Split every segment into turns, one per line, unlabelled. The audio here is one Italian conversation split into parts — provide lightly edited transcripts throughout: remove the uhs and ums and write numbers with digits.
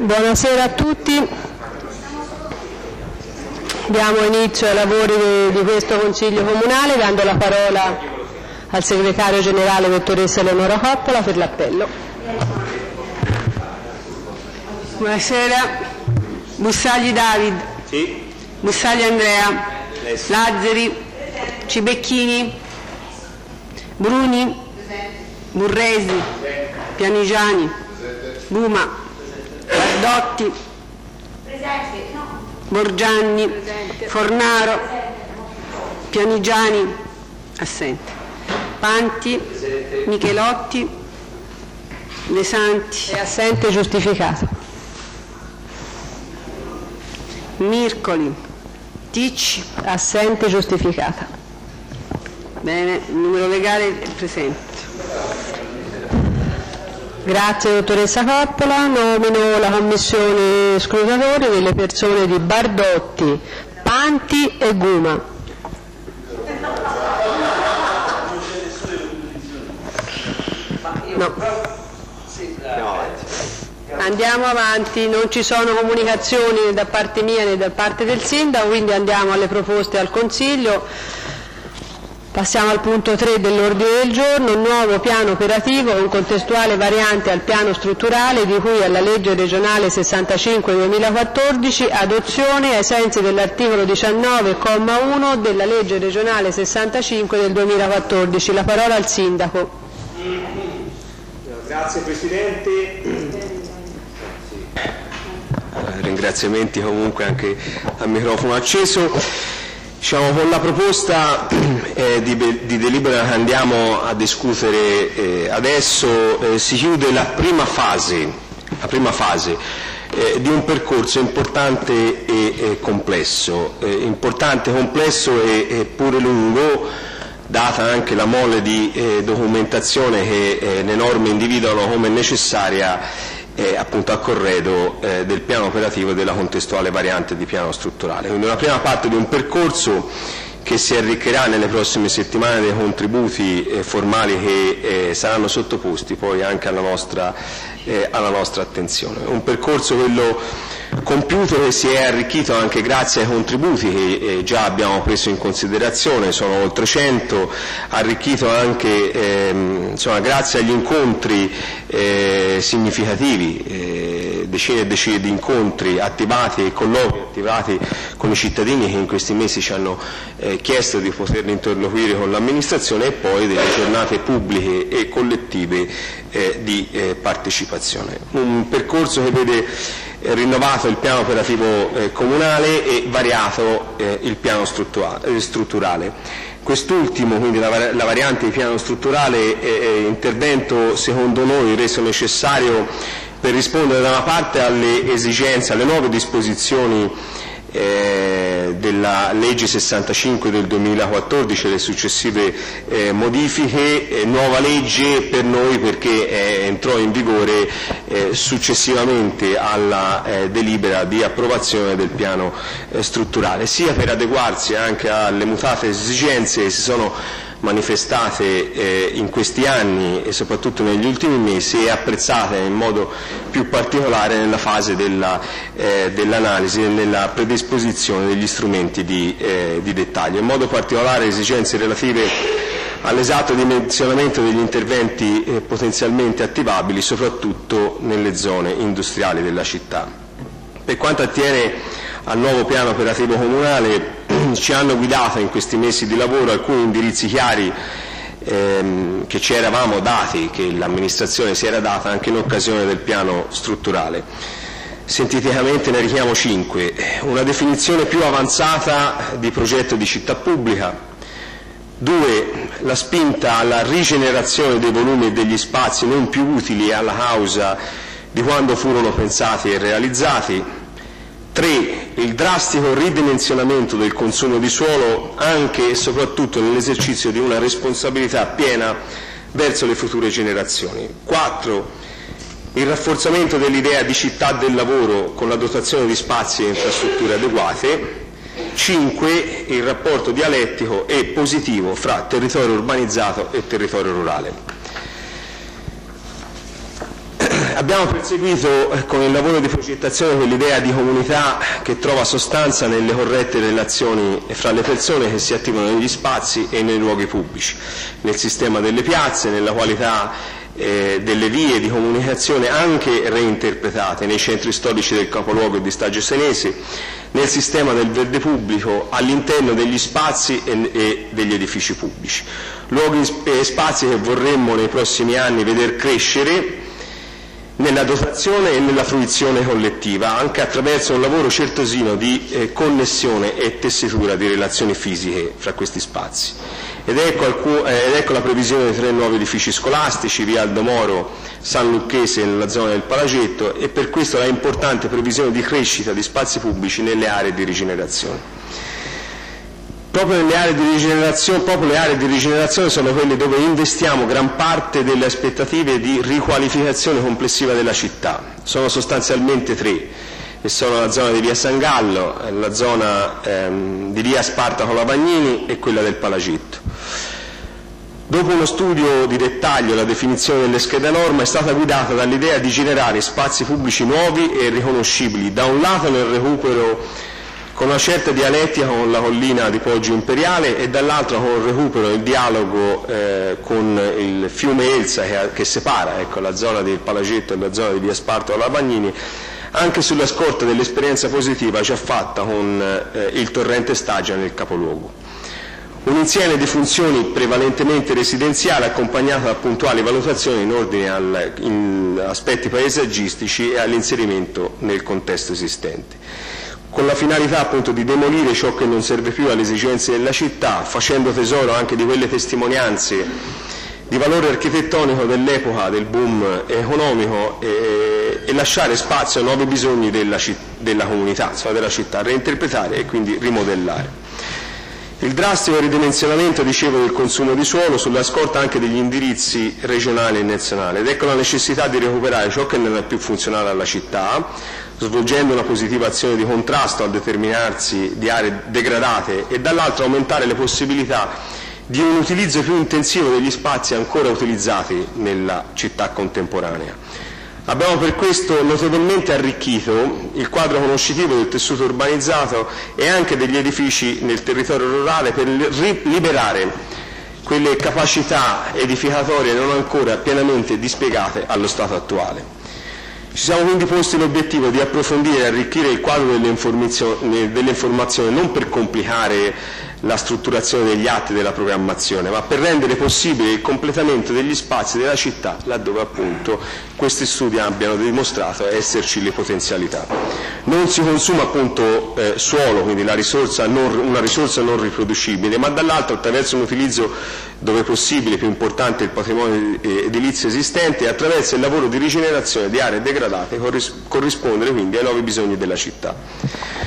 Buonasera a tutti. Diamo inizio ai lavori di questo Consiglio Comunale dando la parola al Segretario Generale Dottoressa Eleonora Coppola per l'appello.
Buonasera. Bussagli David.
Sì.
Bussagli Andrea. Lazzari. Cibecchini. Bruni. Burresi. Pianigiani. Buma. Bardotti. Borgianni. Fornaro. Pianigiani. Assente. Panti. Michelotti. De Santi.
È assente, giustificato.
Mircoli. Ticci.
Assente, giustificata.
Bene, il numero legale è presente.
Grazie dottoressa Coppola. Nomino la commissione scrutatori delle persone di Bardotti, Panti e Guma. No. Andiamo avanti, non ci sono comunicazioni né da parte mia né da parte del Sindaco, quindi andiamo alle proposte al Consiglio. Passiamo al punto 3 dell'ordine del giorno, nuovo piano operativo con contestuale variante al piano strutturale di cui alla legge regionale 65/2014, adozione ai sensi dell'articolo 19,1 della legge regionale 65 del 2014. La parola al Sindaco.
Grazie Presidente. Ringraziamenti comunque anche al microfono acceso. Diciamo, con la proposta di delibera che andiamo a discutere adesso si chiude la prima fase di un percorso importante e complesso, complesso e pure lungo, data anche la mole di documentazione che le norme individuano come necessaria appunto a corredo del piano operativo e della contestuale variante di piano strutturale. Quindi una prima parte di un percorso che si arricchirà nelle prossime settimane dei contributi formali che saranno sottoposti poi anche alla nostra attenzione. Un percorso quello compiuto che si è arricchito anche grazie ai contributi che già abbiamo preso in considerazione, sono oltre 100, arricchito anche insomma, grazie agli incontri significativi, decine e decine di incontri attivati e colloqui attivati con i cittadini che in questi mesi ci hanno chiesto di poter interloquire con l'amministrazione, e poi delle giornate pubbliche e collettive di partecipazione. Un percorso che vede rinnovato il piano operativo comunale e variato il piano strutturale. Quest'ultimo, quindi la variante di piano strutturale, intervento secondo noi reso necessario per rispondere da una parte alle esigenze, alle nuove disposizioni della legge 65 del 2014 e le successive modifiche, nuova legge per noi perché entrò in vigore successivamente alla delibera di approvazione del piano strutturale, sia per adeguarsi anche alle mutate esigenze che si sono manifestate in questi anni e soprattutto negli ultimi mesi, e apprezzate in modo più particolare nella fase dell'analisi e nella predisposizione degli strumenti di dettaglio, in modo particolare esigenze relative all'esatto dimensionamento degli interventi potenzialmente attivabili soprattutto nelle zone industriali della città. Per quanto attiene al nuovo piano operativo comunale, ci hanno guidato in questi mesi di lavoro alcuni indirizzi chiari che ci eravamo dati, che l'amministrazione si era data anche in occasione del piano strutturale. Sinteticamente ne richiamo 5. Una definizione più avanzata di progetto di città pubblica. 2. La spinta alla rigenerazione dei volumi e degli spazi non più utili alla causa di quando furono pensati e realizzati. 3. Il drastico ridimensionamento del consumo di suolo anche e soprattutto nell'esercizio di una responsabilità piena verso le future generazioni. 4. Il rafforzamento dell'idea di città del lavoro con la dotazione di spazi e infrastrutture adeguate. 5. Il rapporto dialettico e positivo fra territorio urbanizzato e territorio rurale. Abbiamo perseguito con il lavoro di progettazione quell'idea di comunità che trova sostanza nelle corrette relazioni fra le persone che si attivano negli spazi e nei luoghi pubblici, nel sistema delle piazze, nella qualità delle vie di comunicazione anche reinterpretate nei centri storici del capoluogo e di Stagio Senese, nel sistema del verde pubblico, all'interno degli spazi e degli edifici pubblici. Luoghi e spazi che vorremmo nei prossimi anni veder crescere nella dotazione e nella fruizione collettiva, anche attraverso un lavoro certosino di connessione e tessitura di relazioni fisiche fra questi spazi. Ed ecco la previsione di 3 nuovi edifici scolastici, via Aldo Moro, San Lucchese nella zona del Palagetto, e per questo la importante previsione di crescita di spazi pubblici nelle aree di rigenerazione. Proprio le aree di rigenerazione sono quelle dove investiamo gran parte delle aspettative di riqualificazione complessiva della città. Sono sostanzialmente 3, e sono la zona di via San Gallo, la zona di via Spartaco Lavagnini e quella del Palagetto. Dopo uno studio di dettaglio, la definizione delle schede norma è stata guidata dall'idea di generare spazi pubblici nuovi e riconoscibili, da un lato nel recupero con una certa dialettica con la collina di Poggio Imperiale e dall'altro con il recupero e il dialogo con il fiume Elsa che separa la zona del Palagetto e la zona di via Spartaco Lavagnini, anche sulla scorta dell'esperienza positiva già fatta con il torrente Staggia nel capoluogo. Un insieme di funzioni prevalentemente residenziali accompagnata da puntuali valutazioni in ordine agli aspetti paesaggistici e all'inserimento nel contesto esistente, con la finalità appunto di demolire ciò che non serve più alle esigenze della città, facendo tesoro anche di quelle testimonianze di valore architettonico dell'epoca del boom economico e lasciare spazio a nuovi bisogni della comunità, della città, reinterpretare e quindi rimodellare. Il drastico ridimensionamento, dicevo, del consumo di suolo sulla scorta anche degli indirizzi regionali e nazionali, ed ecco la necessità di recuperare ciò che non è più funzionale alla città, svolgendo una positiva azione di contrasto al determinarsi di aree degradate e dall'altro aumentare le possibilità di un utilizzo più intensivo degli spazi ancora utilizzati nella città contemporanea. Abbiamo per questo notevolmente arricchito il quadro conoscitivo del tessuto urbanizzato e anche degli edifici nel territorio rurale per liberare quelle capacità edificatorie non ancora pienamente dispiegate allo stato attuale. Ci siamo quindi posti l'obiettivo di approfondire e arricchire il quadro delle informazioni non per complicare la strutturazione degli atti della programmazione, ma per rendere possibile il completamento degli spazi della città laddove appunto questi studi abbiano dimostrato esserci le potenzialità. Non si consuma appunto suolo, quindi una risorsa non riproducibile, ma dall'altro attraverso un utilizzo dove possibile più importante il patrimonio edilizio esistente e attraverso il lavoro di rigenerazione di aree degradate corrispondere quindi ai nuovi bisogni della città.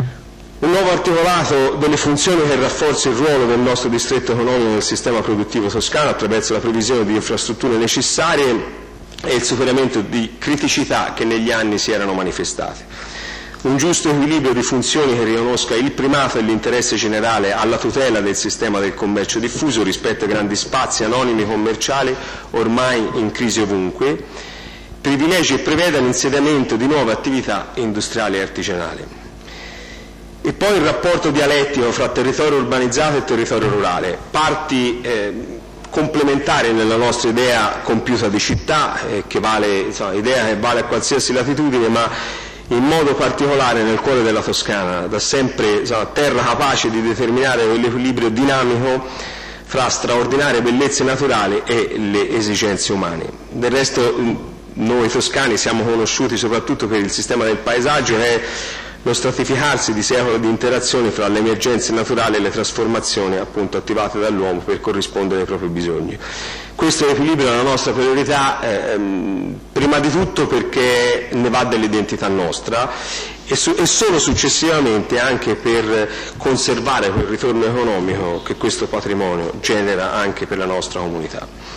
Un nuovo articolato delle funzioni che rafforza il ruolo del nostro distretto economico nel sistema produttivo toscano attraverso la previsione di infrastrutture necessarie e il superamento di criticità che negli anni si erano manifestate. Un giusto equilibrio di funzioni che riconosca il primato e l'interesse generale alla tutela del sistema del commercio diffuso rispetto ai grandi spazi anonimi commerciali ormai in crisi ovunque, privilegi e preveda l'insediamento di nuove attività industriali e artigianali. E poi il rapporto dialettico fra territorio urbanizzato e territorio rurale, parti complementari nella nostra idea compiuta di città, idea che vale a qualsiasi latitudine, ma in modo particolare nel cuore della Toscana, da sempre terra capace di determinare quell'equilibrio dinamico fra straordinarie bellezze naturali e le esigenze umane. Del resto noi toscani siamo conosciuti soprattutto per il sistema del paesaggio che è lo stratificarsi di secoli di interazioni fra le emergenze naturali e le trasformazioni appunto attivate dall'uomo per corrispondere ai propri bisogni. Questo equilibrio è la nostra priorità, prima di tutto perché ne va dell'identità nostra e solo successivamente anche per conservare quel ritorno economico che questo patrimonio genera anche per la nostra comunità.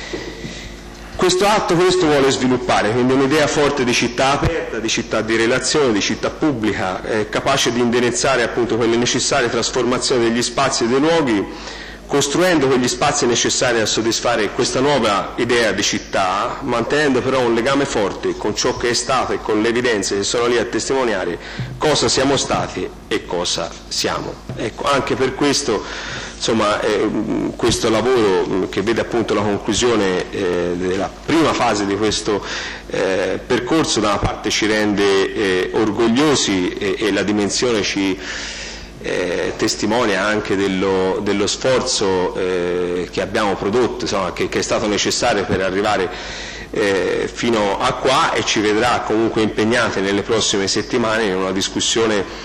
Questo atto vuole sviluppare, quindi un'idea forte di città aperta, di città di relazione, di città pubblica, capace di indirizzare appunto quelle necessarie trasformazioni degli spazi e dei luoghi costruendo quegli spazi necessari a soddisfare questa nuova idea di città, mantenendo però un legame forte con ciò che è stato e con le evidenze che sono lì a testimoniare cosa siamo stati e cosa siamo. Ecco, anche per questo, insomma, questo lavoro che vede appunto la conclusione della prima fase di questo percorso, da una parte ci rende orgogliosi e la dimensione ci testimonia anche dello sforzo che abbiamo prodotto, insomma, che è stato necessario per arrivare fino a qua, e ci vedrà comunque impegnati nelle prossime settimane in una discussione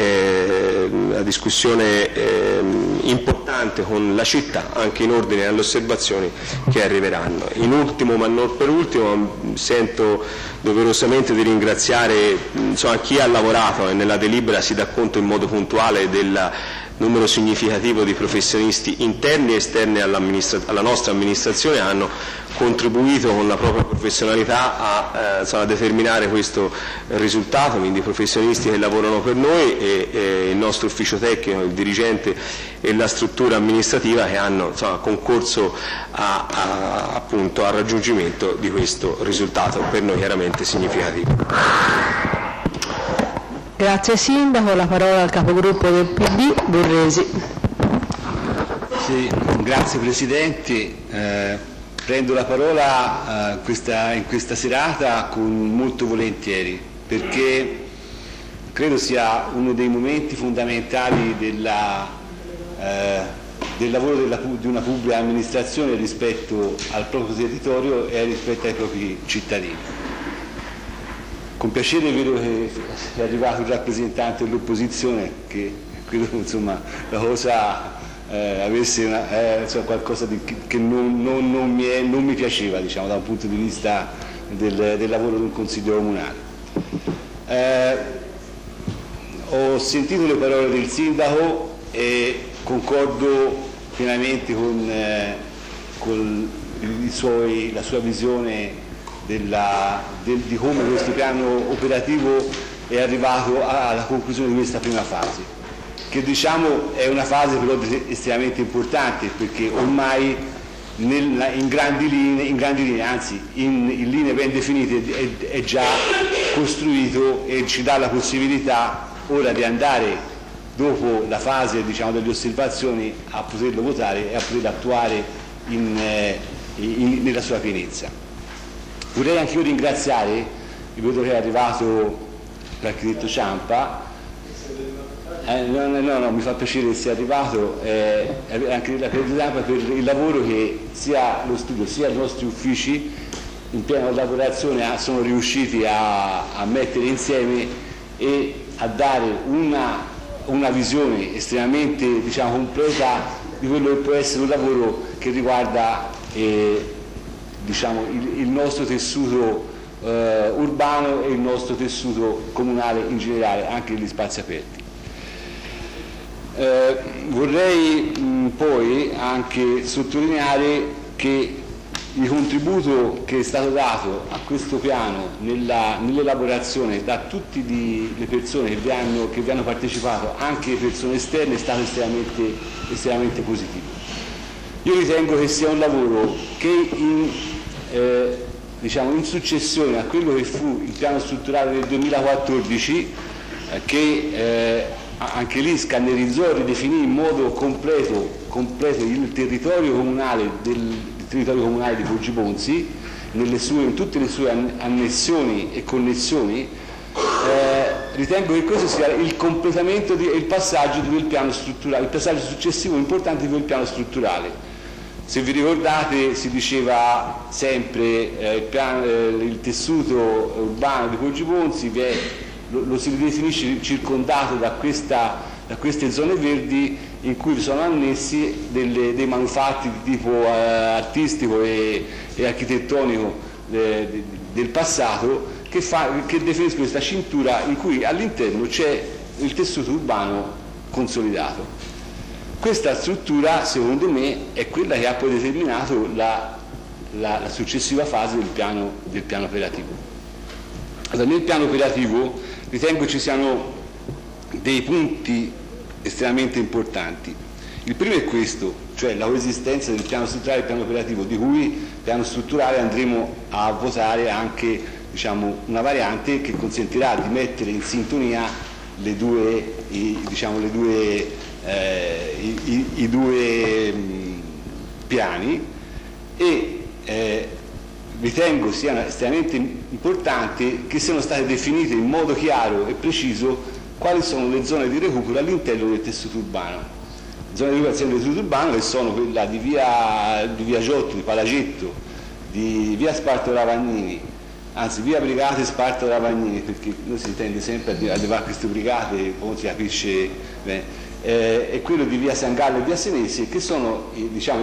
importante con la città, anche in ordine alle osservazioni che arriveranno. In ultimo, ma non per ultimo, sento doverosamente di ringraziare, insomma, chi ha lavorato, e nella delibera si dà conto in modo puntuale del numero significativo di professionisti interni e esterni alla nostra amministrazione, hanno contribuito con la propria professionalità a determinare questo risultato, quindi i professionisti che lavorano per noi e il nostro ufficio tecnico, il dirigente e la struttura amministrativa, che hanno concorso appunto al raggiungimento di questo risultato per noi chiaramente significativo.
Grazie Sindaco, la parola al capogruppo del PD, Borresi.
Sì, grazie Presidente. Prendo la parola in questa serata molto volentieri, perché credo sia uno dei momenti fondamentali del lavoro di una pubblica amministrazione rispetto al proprio territorio e rispetto ai propri cittadini. Con piacere vedo che è arrivato il rappresentante dell'opposizione, che credo insomma la cosa avesse qualcosa che non mi piaceva, diciamo, da un punto di vista del lavoro di un consiglio comunale. Ho sentito le parole del sindaco e concordo pienamente con la sua visione di come questo piano operativo è arrivato alla conclusione di questa prima fase, che diciamo è una fase però estremamente importante, perché ormai in grandi linee, anzi in linee ben definite, è già costruito e ci dà la possibilità ora di andare, dopo la fase, diciamo, delle osservazioni, a poterlo votare e a poterlo attuare nella sua pienezza. Vorrei anche io ringraziare, vedo che è arrivato l'architetto Ciampa. No, mi fa piacere che sia arrivato anche l'architetto Ciampa per il lavoro che sia lo studio sia i nostri uffici in piena collaborazione sono riusciti a mettere insieme e a dare una visione estremamente, diciamo, completa di quello che può essere un lavoro che riguarda diciamo, il nostro tessuto urbano e il nostro tessuto comunale in generale, anche negli spazi aperti. Vorrei poi anche sottolineare che il contributo che è stato dato a questo piano nell'elaborazione da tutte le persone che vi hanno partecipato, anche le persone esterne, è stato estremamente positivo. Io ritengo che sia un lavoro che diciamo, in successione a quello che fu il piano strutturale del 2014, che anche lì scannerizzò e ridefinì in modo completo il territorio comunale di Poggibonsi in tutte le sue annessioni e connessioni. Ritengo che questo sia il completamento il passaggio del piano strutturale, il passaggio successivo importante di quel piano strutturale. Se vi ricordate, si diceva sempre il tessuto urbano di Poggibonsi lo si ridefinisce circondato da queste zone verdi in cui sono annessi dei manufatti di tipo artistico e architettonico del passato che definiscono questa cintura in cui all'interno c'è il tessuto urbano consolidato. Questa struttura, secondo me, è quella che ha poi determinato la successiva fase del piano operativo. Allora, nel piano operativo ritengo ci siano dei punti estremamente importanti. Il primo è questo, cioè la coesistenza del piano strutturale e del piano operativo, di cui piano strutturale andremo a votare anche, diciamo, una variante che consentirà di mettere in sintonia i due piani, e ritengo sia estremamente importante che siano state definite in modo chiaro e preciso quali sono le zone di recupero all'interno del tessuto urbano. Le zone di recupero all'interno del tessuto urbano, che sono quella di via Giotto, di Palagetto, di via Sparto Ravagnini, anzi via Brigate Sparto Ravagnini, perché noi si tende sempre a levare queste brigate, poi si capisce bene, e quello di via San Gallo e via Senesi, che sono diciamo,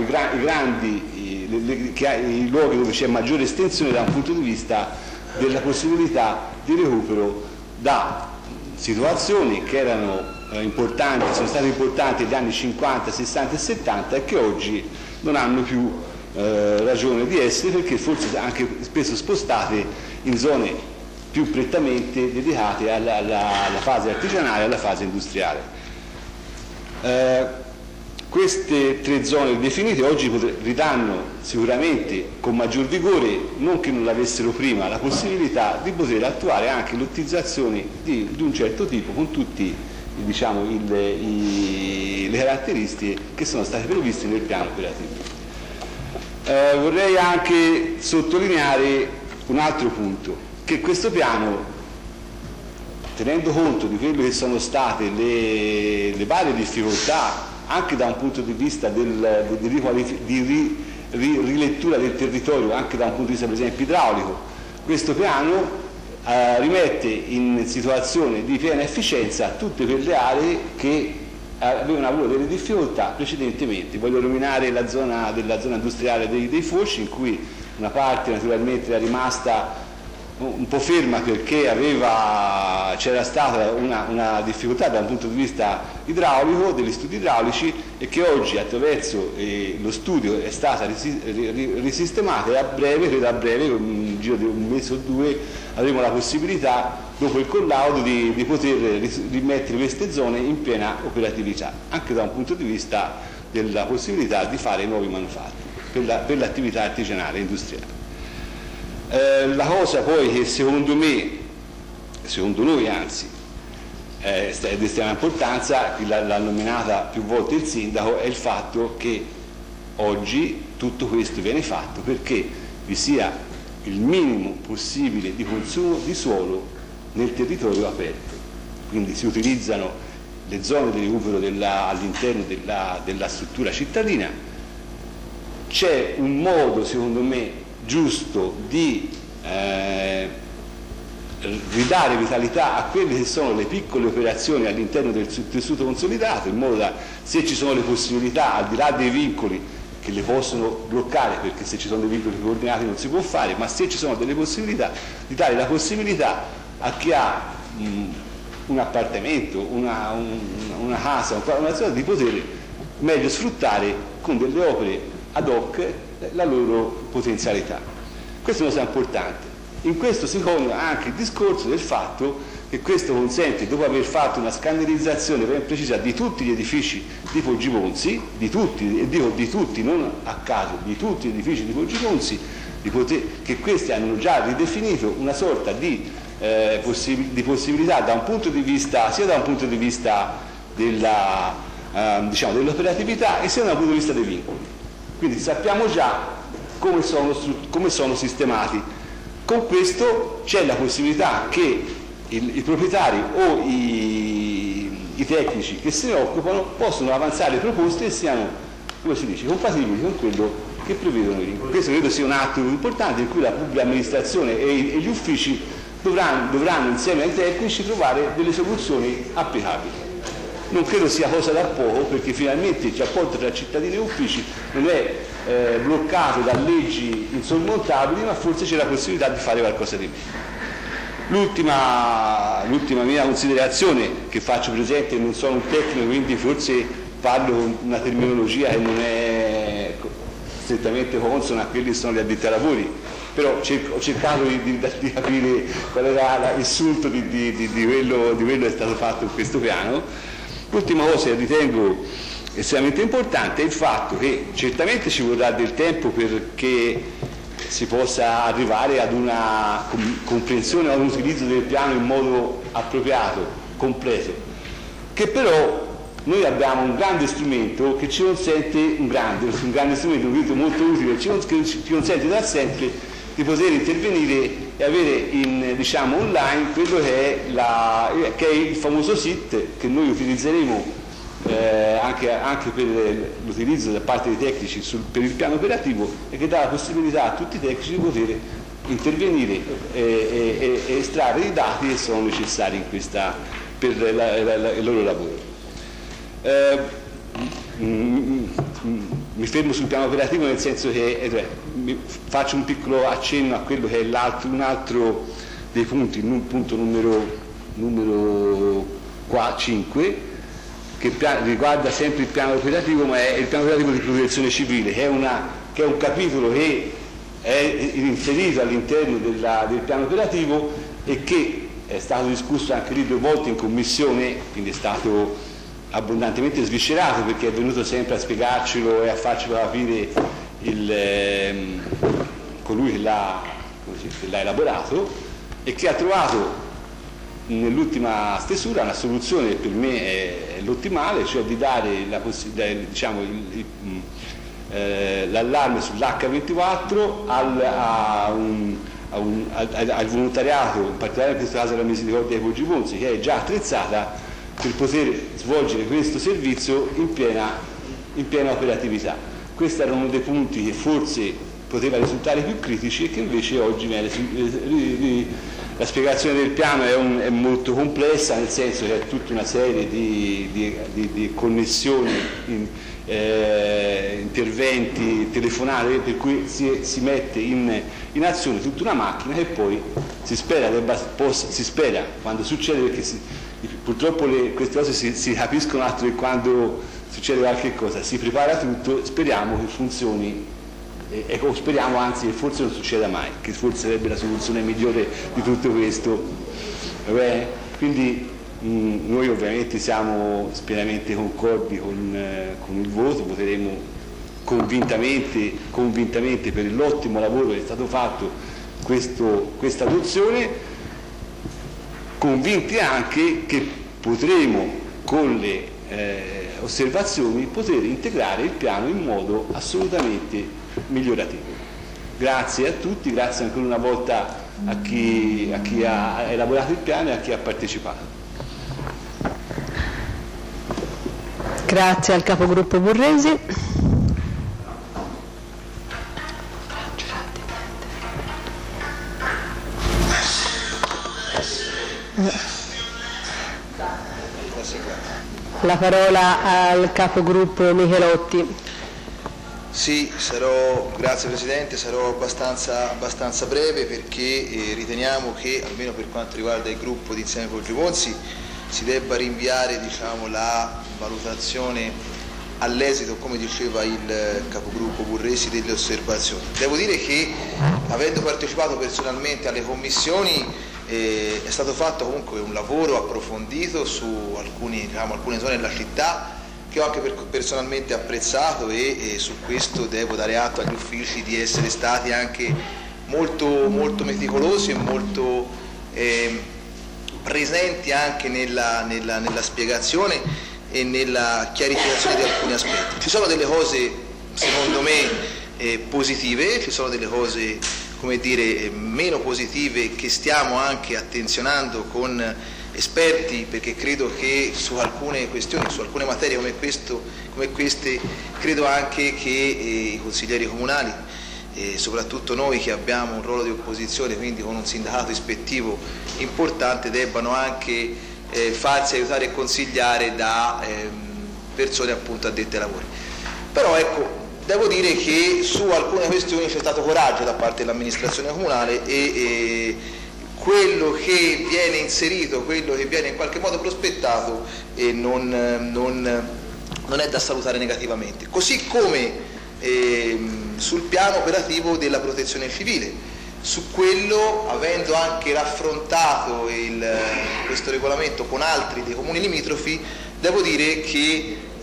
i luoghi dove c'è maggiore estensione da un punto di vista della possibilità di recupero da situazioni che erano importanti, sono state importanti negli anni 50, 60 e 70 e che oggi non hanno più ragione di essere, perché forse anche spesso spostate in zone più prettamente dedicate alla fase artigianale e alla fase industriale. Queste tre zone definite oggi ridanno sicuramente con maggior vigore, non che non l'avessero prima, la possibilità di poter attuare anche lottizzazioni di un certo tipo con tutte diciamo, le caratteristiche che sono state previste nel piano operativo. Vorrei anche sottolineare un altro punto, che questo piano, tenendo conto di quelle che sono state le varie difficoltà anche da un punto di vista di rilettura del territorio, anche da un punto di vista per esempio idraulico, questo piano rimette in situazione di piena efficienza tutte quelle aree che avevano avuto delle difficoltà precedentemente. Voglio nominare la zona industriale dei Foci, in cui una parte naturalmente era rimasta un po' ferma perché c'era stata una difficoltà da un punto di vista idraulico, degli studi idraulici, e che oggi attraverso lo studio è stata risistemata, e a breve, con un giro di un mese o due, avremo la possibilità, dopo il collaudo, di poter rimettere queste zone in piena operatività, anche da un punto di vista della possibilità di fare nuovi manufatti per l'attività artigianale e industriale. La cosa poi che secondo noi anzi, è di estrema importanza, l'ha nominata più volte il sindaco, è il fatto che oggi tutto questo viene fatto perché vi sia il minimo possibile di consumo di suolo nel territorio aperto. Quindi si utilizzano le zone di recupero all'interno della struttura cittadina. C'è un modo, secondo me, giusto di ridare vitalità a quelle che sono le piccole operazioni all'interno del tessuto consolidato, in modo da, se ci sono le possibilità, al di là dei vincoli che le possono bloccare, perché se ci sono dei vincoli coordinati non si può fare, ma se ci sono delle possibilità, di dare la possibilità a chi ha un appartamento, una casa, una zona, di poter meglio sfruttare con delle opere ad hoc la loro potenzialità. Questo è una cosa importante. In questo si coniuga anche il discorso del fatto che questo consente, dopo aver fatto una scandalizzazione ben precisa di tutti gli edifici di Poggi Ponzi, di tutti, e dico di tutti, non a caso, di tutti gli edifici di Poggi Ponzi, che questi hanno già ridefinito una sorta di possibilità da un punto di vista, sia da un punto di vista dell'operatività e sia da un punto di vista dei vincoli. Quindi sappiamo già come sono sistemati. Con questo c'è la possibilità che i proprietari o i tecnici che se ne occupano possono avanzare proposte e siano, come si dice, compatibili con quello che prevedono i vincoli. Questo credo sia un atto importante in cui la pubblica amministrazione e gli uffici dovranno insieme ai tecnici trovare delle soluzioni applicabili. Non credo sia cosa da poco, perché finalmente il rapporto tra cittadini e uffici non è bloccato da leggi insormontabili, ma forse c'è la possibilità di fare qualcosa di meglio. L'ultima mia considerazione, che faccio presente, non sono un tecnico, quindi forse parlo con una terminologia che non è strettamente consona a quelli che sono gli addetti ai lavori, però ho cercato di capire qual era il sunto di quello che è stato fatto in questo piano. L'ultima cosa che ritengo estremamente importante è il fatto che certamente ci vorrà del tempo perché si possa arrivare ad una comprensione o ad un utilizzo del piano in modo appropriato, completo, che però noi abbiamo un grande strumento che ci consente, un grande strumento molto utile, che ci consente da sempre di poter intervenire e avere diciamo, online quello che è il famoso SIT che noi utilizzeremo anche per l'utilizzo da parte dei tecnici per il piano operativo e che dà la possibilità a tutti i tecnici di poter intervenire e estrarre i dati che sono necessari per il loro lavoro. Mi fermo sul piano operativo nel senso che faccio un piccolo accenno a quello che è un altro dei punti, il punto numero 5, che riguarda sempre il piano operativo, ma è il piano operativo di protezione civile, che è un capitolo che è inserito all'interno del piano operativo e che è stato discusso anche lì 2 volte in commissione, quindi è stato abbondantemente sviscerato perché è venuto sempre a spiegarcelo e a farcelo capire colui che l'ha elaborato e che ha trovato nell'ultima stesura una soluzione che per me è l'ottimale, cioè di dare diciamo, l'allarme sull'H24 al volontariato, in particolare in questo caso alla Misericordia dei Poggi Ponzi, che è già attrezzata per poter svolgere questo servizio in piena operatività. Questi erano dei punti che forse poteva risultare più critici e che invece oggi viene la spiegazione del piano è molto complessa, nel senso che è tutta una serie di connessioni, interventi, telefonate, per cui si mette in azione tutta una macchina che poi si spera, quando succede, perché purtroppo queste cose si capiscono altro che quando succede qualche cosa, si prepara tutto, speriamo che funzioni. E speriamo anzi che forse non succeda mai, che forse sarebbe la soluzione migliore di tutto questo. Quindi noi ovviamente siamo pienamente concordi con il voto, voteremo convintamente per l'ottimo lavoro che è stato fatto questa adozione, convinti anche che potremo con le osservazioni poter integrare il piano in modo assolutamente migliorativo. Grazie a tutti, grazie ancora una volta a chi ha elaborato il piano e a chi ha partecipato.
Grazie al capogruppo Burresi. La parola al capogruppo Michelotti.
Sì, grazie Presidente, sarò abbastanza breve perché riteniamo che, almeno per quanto riguarda il gruppo di Insieme Poggi Ponzi, si debba rinviare la valutazione all'esito, come diceva il capogruppo Burresi, delle osservazioni. Devo dire che, avendo partecipato personalmente alle commissioni, è stato fatto comunque un lavoro approfondito su alcune zone della città che ho anche personalmente apprezzato e su questo devo dare atto agli uffici di essere stati anche molto meticolosi e molto presenti anche nella spiegazione e nella chiarificazione di alcuni aspetti. Ci sono delle cose secondo me positive, ci sono delle cose meno positive che stiamo anche attenzionando con esperti, perché credo che su alcune questioni, su alcune materie come queste, credo anche che i consiglieri comunali, soprattutto noi che abbiamo un ruolo di opposizione, quindi con un sindacato ispettivo importante, debbano anche farsi aiutare e consigliare da persone appunto addette ai lavori. Però ecco, devo dire che su alcune questioni c'è stato coraggio da parte dell'amministrazione comunale e quello che viene inserito, quello che viene in qualche modo prospettato non è da salutare negativamente. Così come sul piano operativo della protezione civile, su quello, avendo anche raffrontato questo regolamento con altri dei comuni limitrofi, devo dire che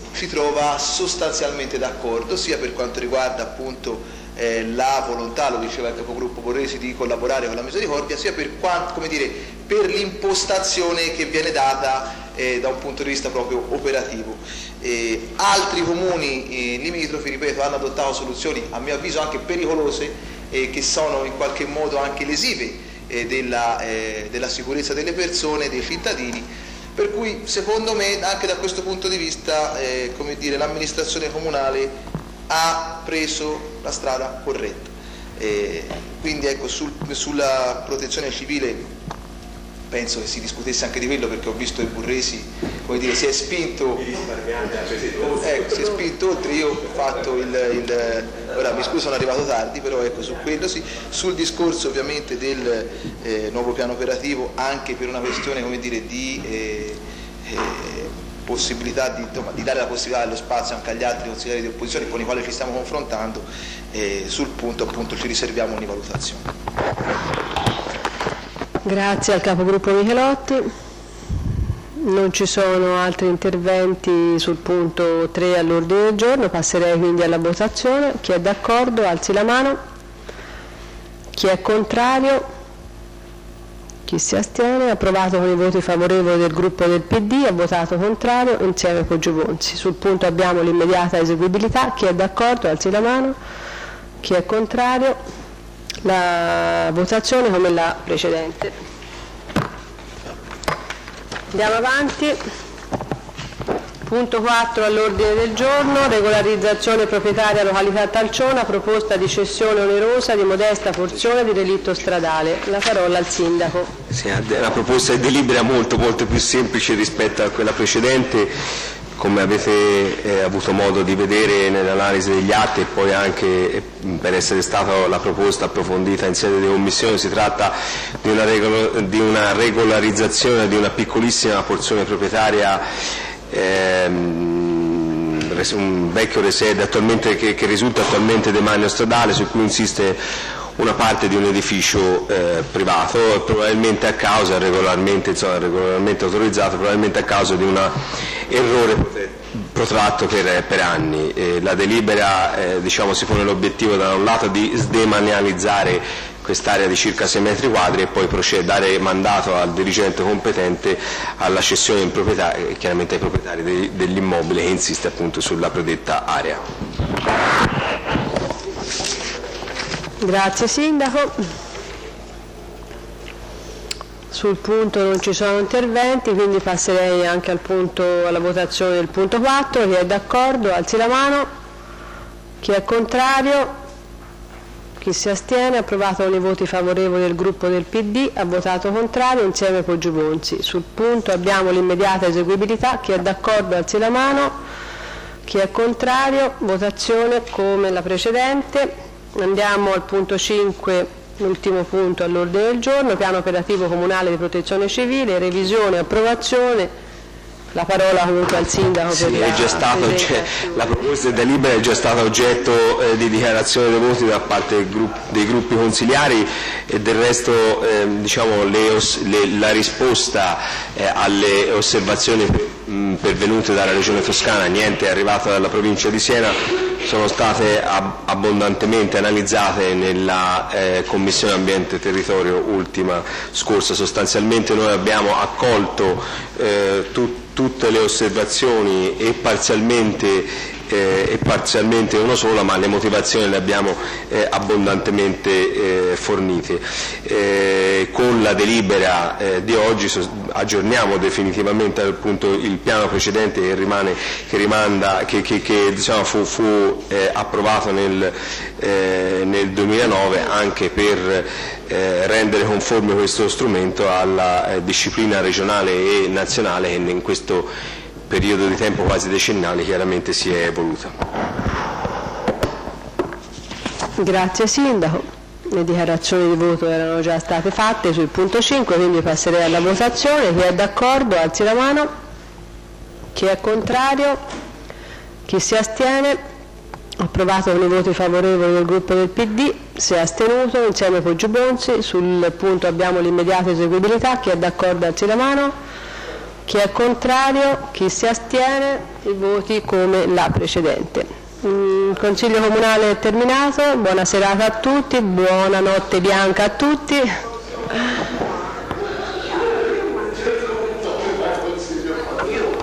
si trova sostanzialmente d'accordo, sia per quanto riguarda appunto la volontà, lo diceva il capogruppo Borresi, di collaborare con la misericordia, sia per per l'impostazione che viene data da un punto di vista proprio operativo. Altri comuni limitrofi, ripeto, hanno adottato soluzioni a mio avviso anche pericolose, che sono in qualche modo anche lesive della sicurezza delle persone, dei cittadini, per cui secondo me anche da questo punto di vista l'amministrazione comunale ha preso la strada corretta. Quindi ecco, sulla protezione civile penso che si discutesse anche di quello, perché ho visto il Burresi si è spinto oltre. Io ho fatto ora mi scuso, sono arrivato tardi, però ecco, su quello sì. Sul discorso ovviamente del nuovo piano operativo, anche per una questione di possibilità di dare la possibilità dello spazio anche agli altri consiglieri di opposizione con i quali ci stiamo confrontando, sul punto appunto ci riserviamo ogni valutazione.
Grazie al capogruppo Michelotti. Non ci sono altri interventi sul punto 3 all'ordine del giorno, passerei quindi alla votazione. Chi è d'accordo alzi la mano, chi è contrario, chi si astiene. Approvato con i voti favorevoli del gruppo del PD, ha votato contrario insieme Poggio-Bonzi. Sul punto abbiamo l'immediata eseguibilità. Chi è d'accordo alzi la mano, chi è contrario. La votazione come la precedente. Andiamo avanti. Punto 4 all'ordine del giorno, regolarizzazione proprietaria località Talciona, proposta di cessione onerosa di modesta porzione di relitto stradale. La parola al Sindaco.
Sì, la proposta è delibera molto più semplice rispetto a quella precedente. Come avete avuto modo di vedere nell'analisi degli atti e poi anche per essere stata la proposta approfondita in sede di commissione, si tratta di una regolarizzazione di una piccolissima porzione proprietaria, un vecchio resede che risulta attualmente demanio stradale, su cui insiste una parte di un edificio privato, probabilmente a causa, regolarmente autorizzato, probabilmente a causa di un errore protratto per anni. La delibera si pone l'obiettivo da un lato di sdemanializzare quest'area di circa 6 metri quadri e poi dare mandato al dirigente competente alla cessione in proprietà, chiaramente ai proprietari dell'immobile che insiste appunto sulla predetta area.
Grazie Sindaco. Sul punto non ci sono interventi, quindi passerei anche alla votazione del punto 4. Chi è d'accordo alzi la mano, chi è contrario, chi si astiene. Approvato con i voti favorevoli del gruppo del PD, ha votato contrario insieme Poggio-Bonzi. Sul punto abbiamo l'immediata eseguibilità. Chi è d'accordo alzi la mano, chi è contrario. Votazione come la precedente. Andiamo al punto 5, l'ultimo punto all'ordine del giorno, piano operativo comunale di protezione civile, revisione e approvazione. La parola comunque al Sindaco.
Sì, la proposta di delibera è già stata oggetto di dichiarazione dei voti da parte dei gruppi consigliari e del resto la risposta alle osservazioni pervenute dalla Regione Toscana, niente è arrivato dalla provincia di Siena, sono state abbondantemente analizzate nella Commissione Ambiente e Territorio ultima scorsa. Sostanzialmente noi abbiamo accolto tutte le osservazioni e parzialmente una sola, ma le motivazioni le abbiamo abbondantemente fornite. Con la delibera di oggi aggiorniamo definitivamente appunto il piano precedente che fu approvato nel 2009 anche per rendere conforme questo strumento alla disciplina regionale e nazionale che in questo periodo di tempo quasi decennale chiaramente si è evoluta.
Grazie Sindaco. Le dichiarazioni di voto erano già state fatte sul punto 5, quindi passerei alla votazione. Chi è d'accordo alzi la mano, chi è contrario, chi si astiene. Approvato con i voti favorevoli del gruppo del PD, si è astenuto insieme Poggio-Bonzi. Sul punto abbiamo l'immediata eseguibilità. Chi è d'accordo alzi la mano, Chi è contrario? Chi si astiene? I voti come la precedente. Il Consiglio Comunale è terminato, buona serata a tutti, buonanotte bianca a tutti.